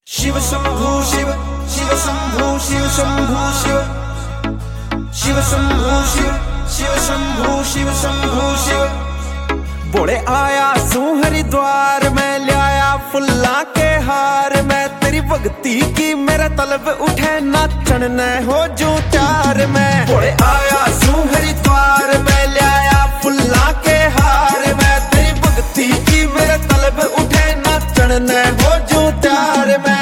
शिव शंभू शिव शिव शंभू शिव शंभू शिव शिव शंभू शिव शिव शंभू शिव शंभू शिव बोले आया सू हरिद्वार में लिया फुल्ला के हार मैं तेरी भक्ति की मेरा तलब उठे नाचन न हो जो प्यार में बोले आया सू हरिद्वार में लिया फुल्ला के हार मैं तेरी भक्ति की मेरा तलब उठे नाचन न हो जो प्यार में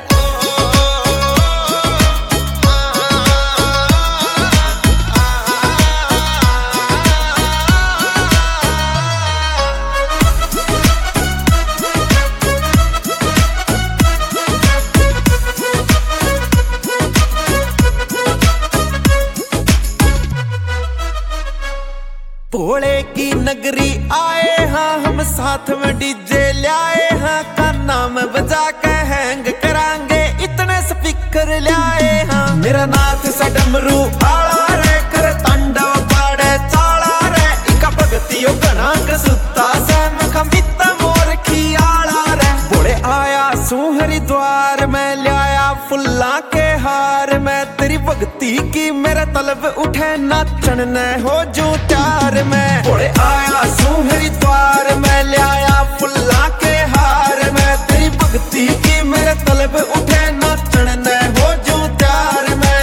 भोले की नगरी आए हाँ हम साथ में डीजे लाए हाँ का नाम बजा के हैंग करांगे इतने स्पीकर लाए हाँ मेरा नाथ सा डमरू आला रे कर तांडव पाड़े चाला रे इका भगतियो गणा कसुत्ता से मखमिता मोर खियाला रे भोले आया सू हरिद्वार में लाया फुल्ला के हार मैं तेरी भक्ति की मेरा तलब उठे नाचन न हो जो प्यार में भोले आया सू हरिद्वार में लाया फुल्ला के हार मैं तेरी भक्ति की मेरा तलब उठे नाचन न हो जो प्यार में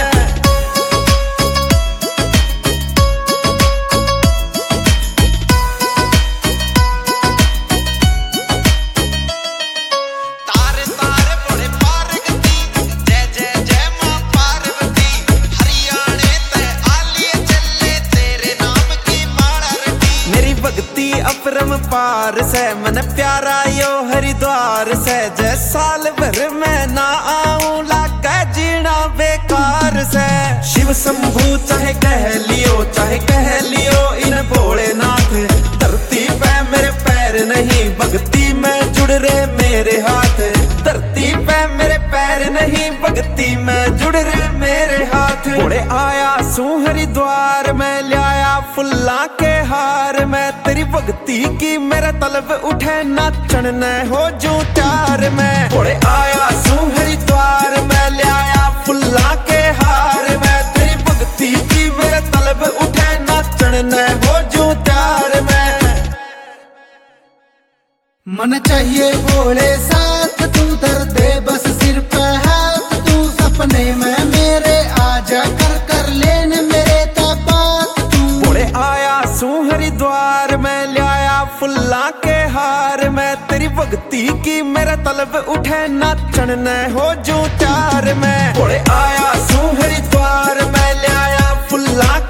अपरम पार से मन प्यारा यो हरिद्वार से जय साल भर में ना आऊं लागे जीना बेकार से शिव शंभू चाहे कह लियो इन भोलेनाथ धरती पे मेरे पैर नहीं भक्ति में जुड़ रहे मेरे हाथ धरती पे मेरे पैर नहीं भक्ति में जुड़ रहे मेरे हाथ भोले आया सू हरिद्वार में लाया फुल्ला के हार मैं तेरी भक्ति की मेरा तलब उठे नाचन न हो जो प्यार में भोले आया सू हरिद्वार में लाया फुल्ला के हार मैं तेरी भक्ति की मेरा तलब उठे नाचन न हो जो प्यार में मन चाहिए भोले साथ तू दर दे बस सिर पे हाथ तू सपने में मेरे आजा कर लेने मेरे बात तू भोले आया सू हरिद्वार में लाया फुल्ला के हार मैं तेरी भक्ति की मेरा तलब उठे नाचन न हो जो प्यार में भोले आया सू हरिद्वार में लाया फुल्ला